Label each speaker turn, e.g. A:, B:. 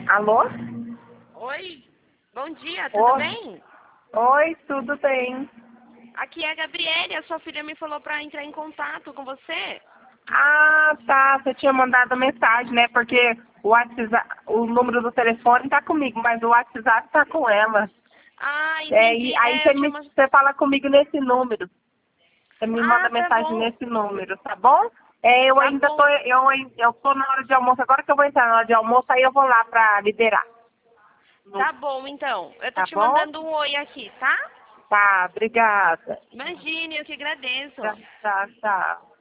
A: Alô?
B: Oi, bom dia, tudo
A: Oi,
B: bem?
A: oi, tudo bem?
B: Aqui é a Gabriele, a sua filha me falou para entrar em contato com você.
A: Ah, tá, você tinha mandado mensagem, né? Porque o WhatsApp, o número do telefone tá comigo, mas o WhatsApp tá com ela.
B: Ah,
A: É,
B: entendi.
A: e aí
B: Eu tinha uma...
A: você fala comigo nesse número. Você me manda
B: Ah, tá
A: mensagem
B: bom,
A: nesse número, tá bom? É, eu
B: tá
A: ainda tô,
B: bom,
A: eu tô na hora de almoço, agora que eu vou entrar na hora de almoço, aí eu vou lá pra liberar.
B: tá bom então. Eu tô
A: Tá
B: te
A: bom?
B: mandando um oi aqui, tá?
A: Tá, obrigada.
B: Imagine, eu que agradeço.
A: Tchau, tchau, tchau.